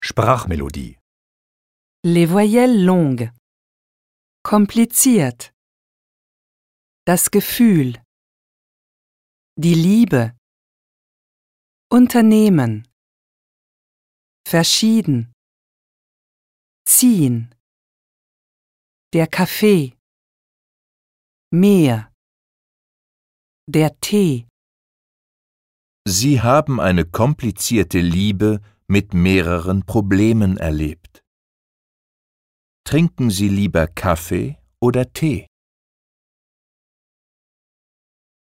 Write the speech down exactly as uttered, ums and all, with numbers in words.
Sprachmelodie. Les voyelles longues. Kompliziert. Das Gefühl. Die Liebe. Unternehmen. Verschieden. Ziehen. Der Kaffee. Meer. Der Tee. Sie haben eine komplizierte Liebe mit mehreren Problemen erlebt. Trinken Sie lieber Kaffee oder Tee?